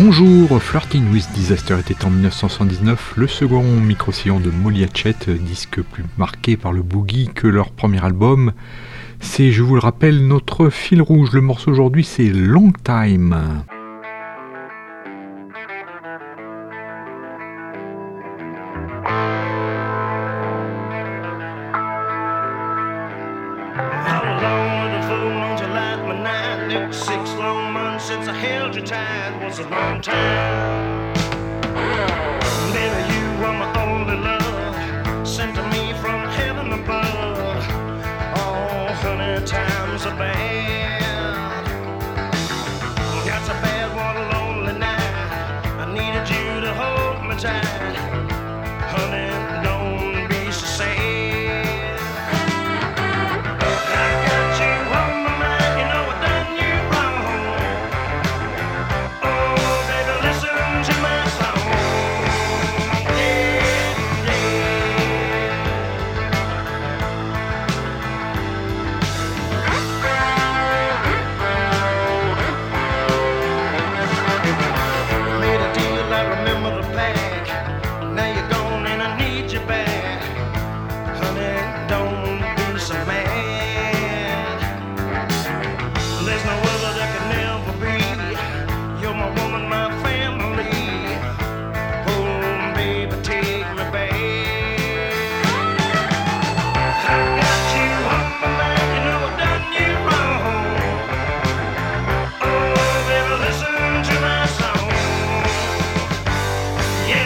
Bonjour, Flirting with Disaster était en 1979 le second micro-sillon de Molly Hatchet, disque plus marqué par le boogie que leur premier album. C'est, je vous le rappelle, notre fil rouge. Le morceau aujourd'hui, c'est Long Time. Yeah.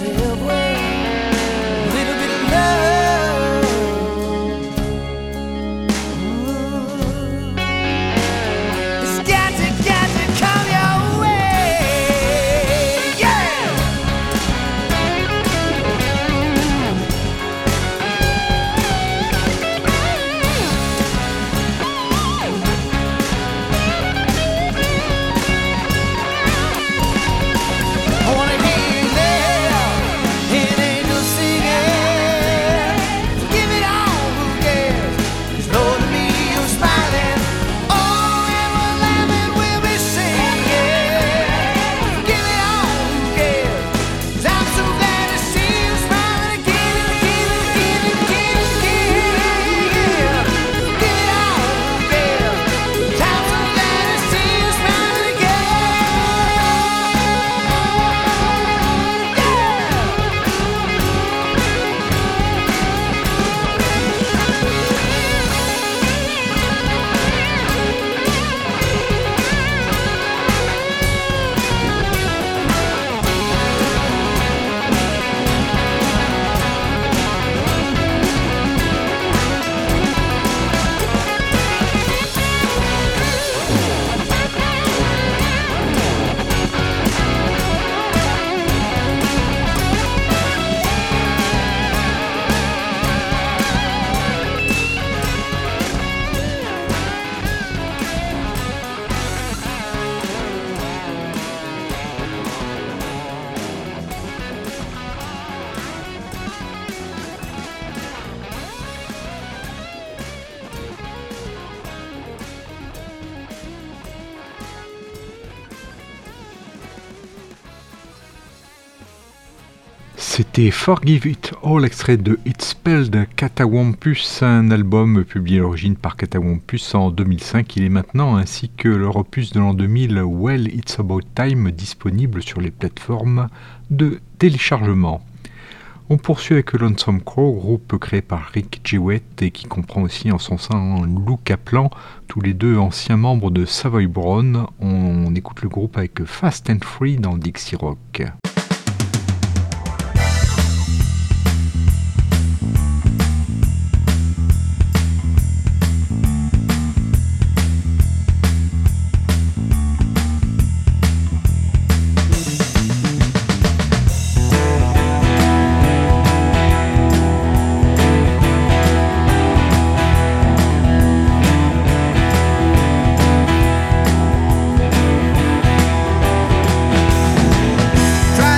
C'était Forgive It All, extrait de It Spelled Catawampus, un album publié à l'origine par Catawampus en 2005. Il est maintenant, ainsi que leur opus de l'an 2000, Well It's About Time, disponible sur les plateformes de téléchargement. On poursuit avec Lonesome Crow, groupe créé par Rick Jewett et qui comprend aussi en son sein Lou Kaplan, tous les deux anciens membres de Savoy Brown. On écoute le groupe avec Fast and Free dans Dixie Rock. Try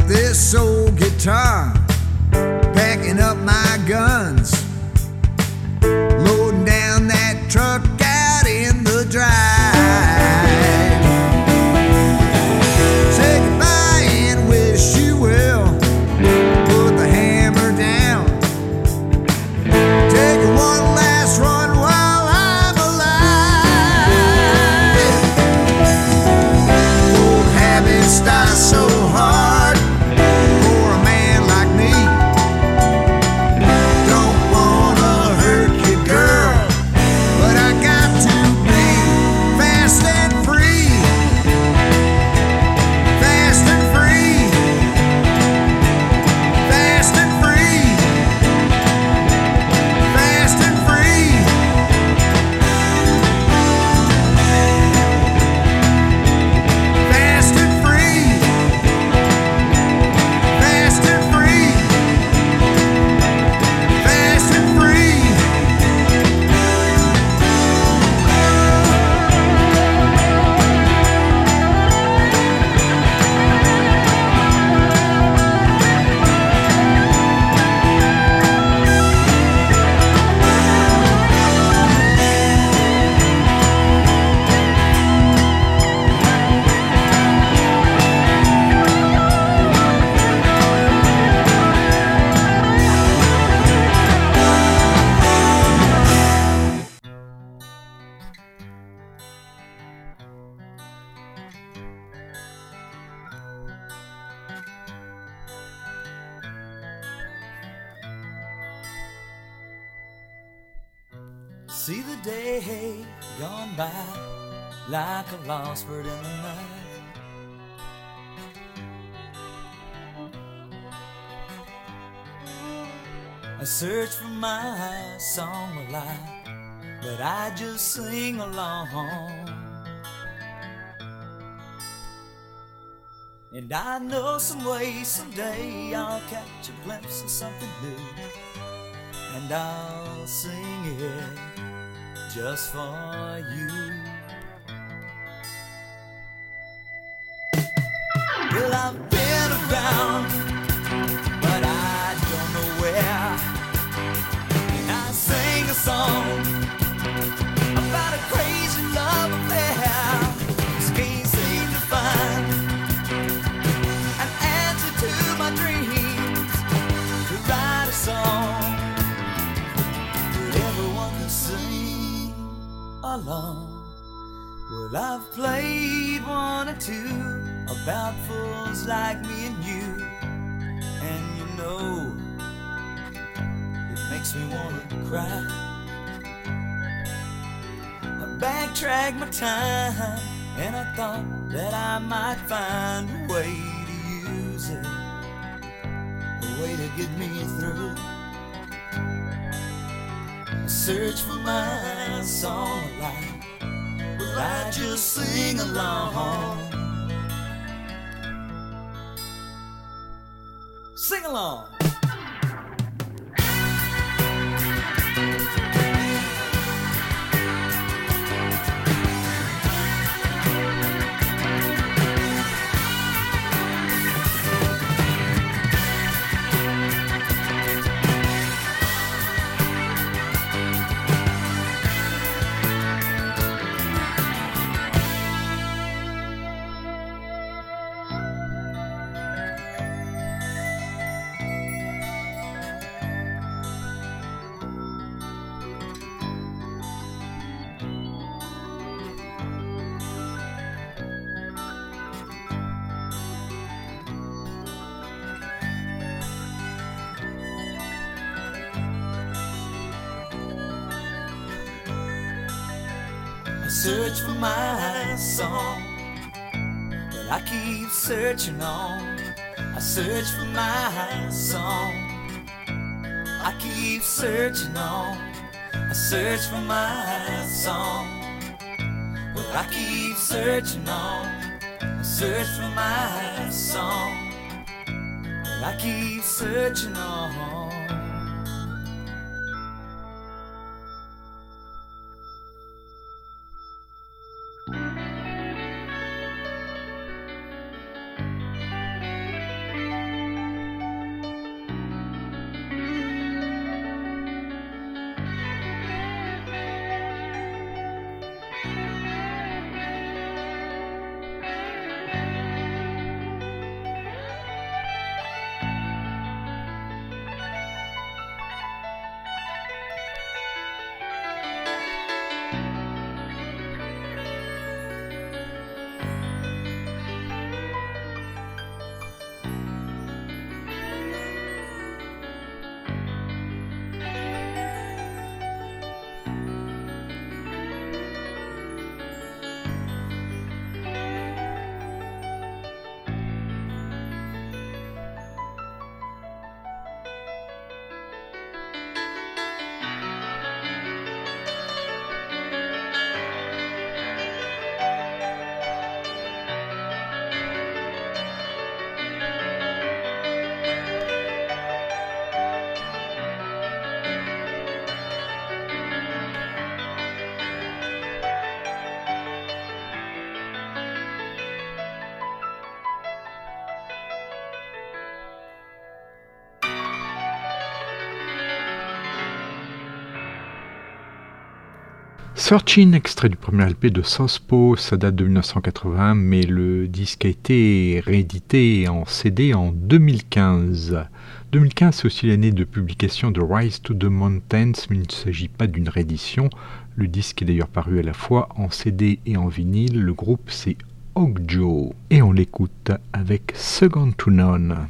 this old guitar, packing up my guns, loading down that truck out in the drive. Say goodbye and wish you well, put the hammer down, take one last run while I'm alive. Old habits die so hard for a man like me. Don't wanna hurt you, girl, but I got to be fast and free, fast and free, fast and free, fast and free, fast and free, fast and free, fast and free. See the day gone by like a lost bird in the night. I search for my song of life, but I just sing along. And I know some way, someday I'll catch a glimpse of something new, and I'll sing it just for you. Well, I've been around, but I don't know where, and I sing a song about a crazy love affair. Just can't seem to find an answer to my dreams, to write a song that everyone can sing along. Well, I've played one or two about fools like me and you, and you know, it makes me wanna cry. I backtracked my time, and I thought that I might find a way to use it, a way to get me through. I search for my song of life, but I just sing along. Sing along. I search for my song, but I keep searching on. I search for my song, I keep searching on. I search for my song, but I keep searching on. I search for my song, but I keep searching on. Searching, extrait du premier LP de Southpaw, ça date de 1980, mais le disque a été réédité en CD en 2015. 2015, c'est aussi l'année de publication de Rise to the Mountains, mais il ne s'agit pas d'une réédition. Le disque est d'ailleurs paru à la fois en CD et en vinyle. Le groupe, c'est Ogjo, et on l'écoute avec Second to None.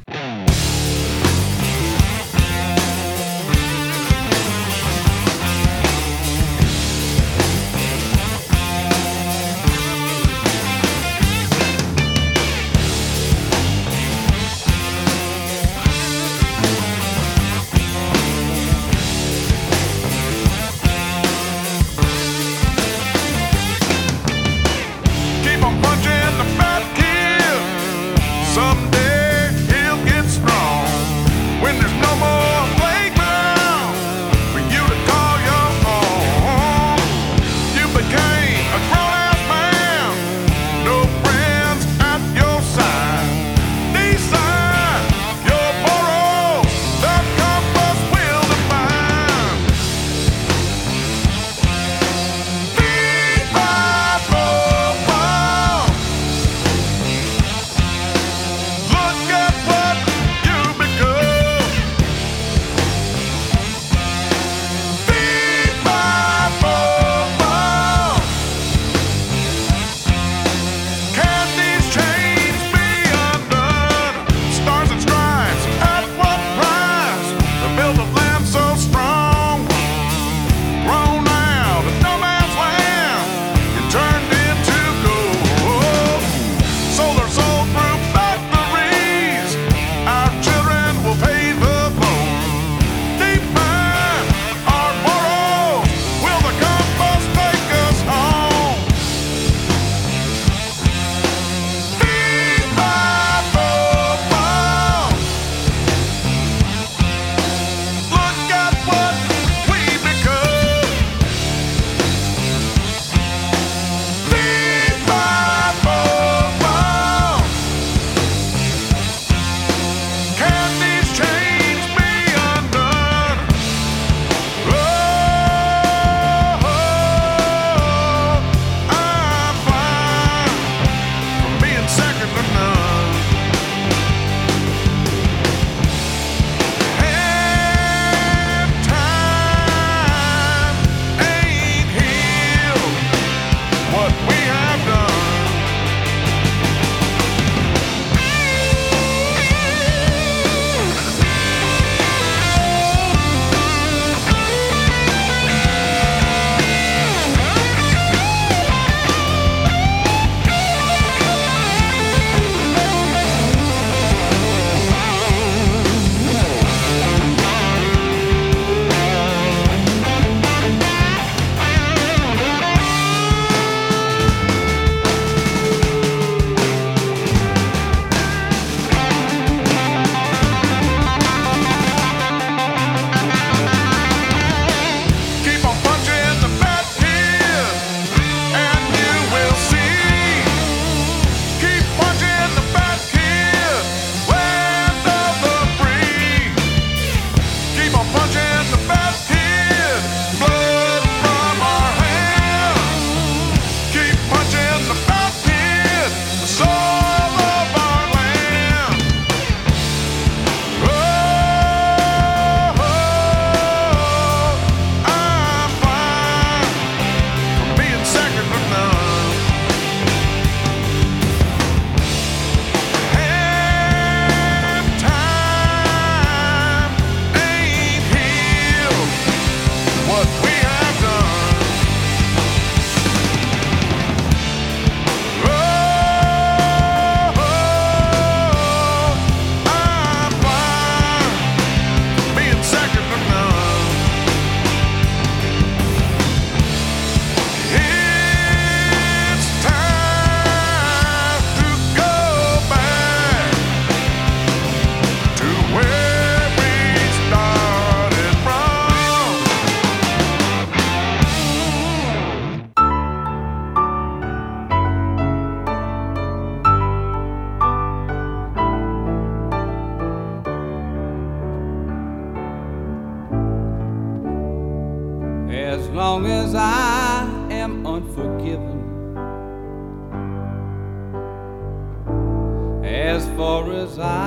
long as I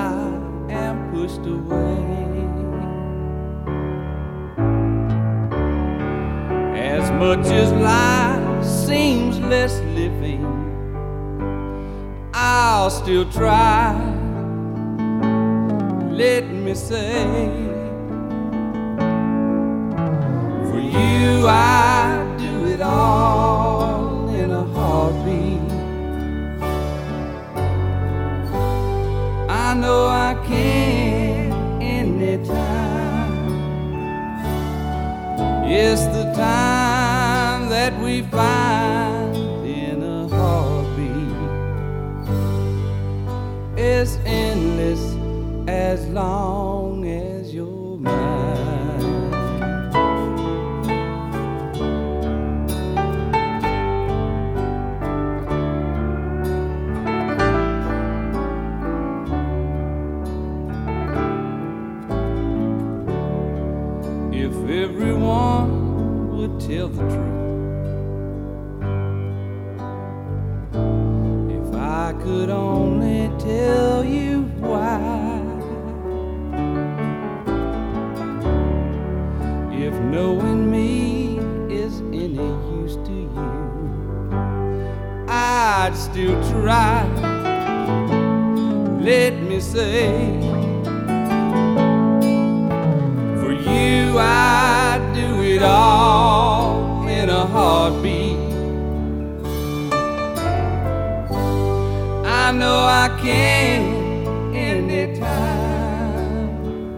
I am pushed away. As much as life seems less living, I'll still try. Let me say, for you I do it all in a heartbeat. I know I can anytime. Yes, the time that we find in a heartbeat is endless as long as you're mine. If everyone would tell the truth, if I could only tell you why, if knowing me is any use to you, I'd still try. Let me say, for you I'd do it all in a heartbeat. I know I can anytime.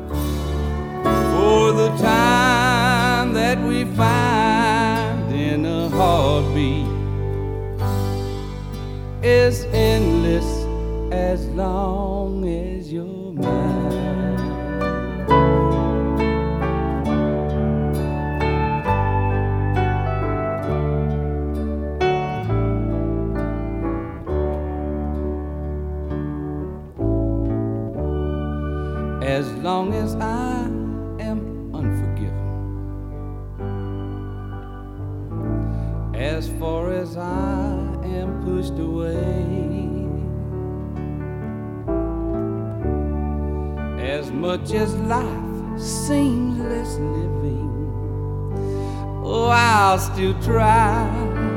For the time that we find in a heartbeat is endless as long as you're mine. As long as I am unforgiven, as far as I am pushed away, as much as life seems less living, oh, I'll still try.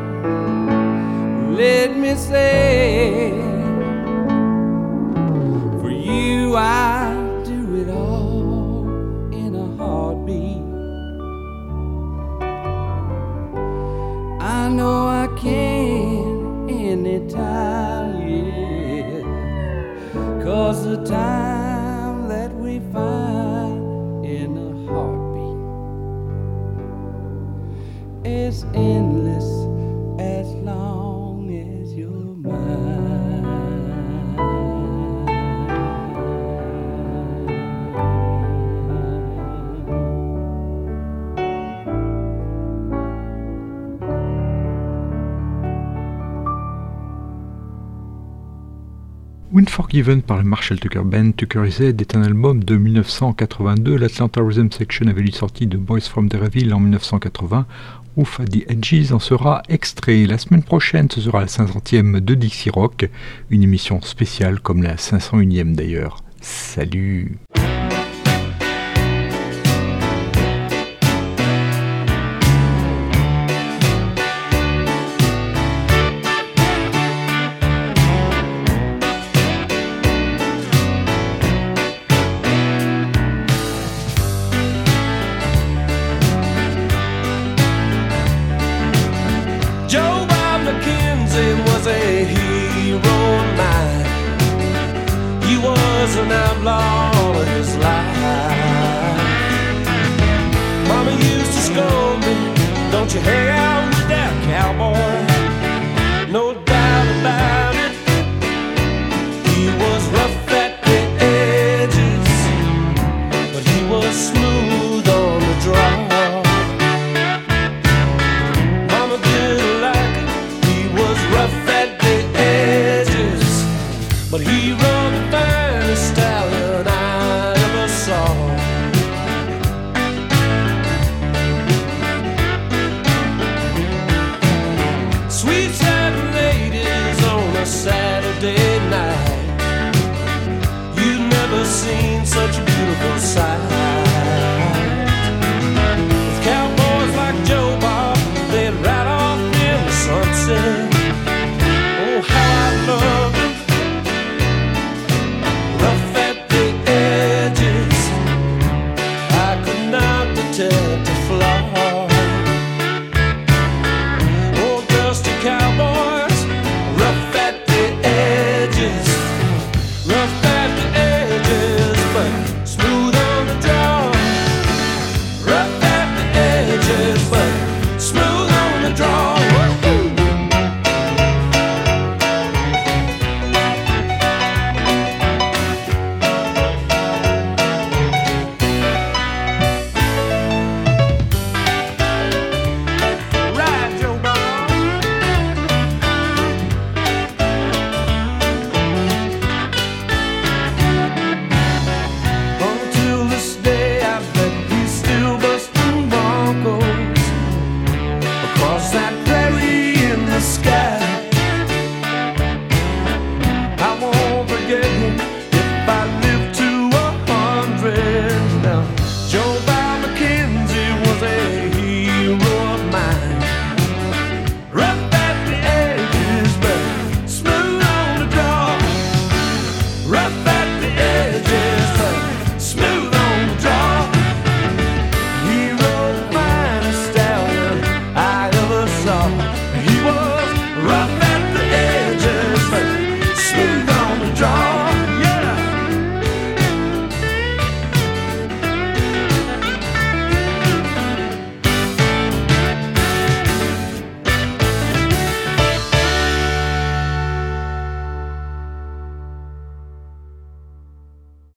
Let me say, for you I do it all in a heartbeat. I know I can anytime, yeah, 'cause the time that we find in a heartbeat is endless as long as you're mine. When Forgiven par le Marshall Tucker Band, Tucker is Dead est un album de 1982. L'Atlanta Rhythm Section avait lui sorti de Boys from Derryville en 1980. Ouf, The Edges en sera extrait. La semaine prochaine, ce sera la 500e de Dixie Rock, une émission spéciale comme la 501e d'ailleurs. Salut! An outlaw all of his life. Mama used to scold me, don't you hang out with that cowboy. No doubt about it, he was rough at the edges, but he was smooth on the draw. Mama didn't like it, he was rough at the edges, but he rode the finest stallion I ever saw. seen such a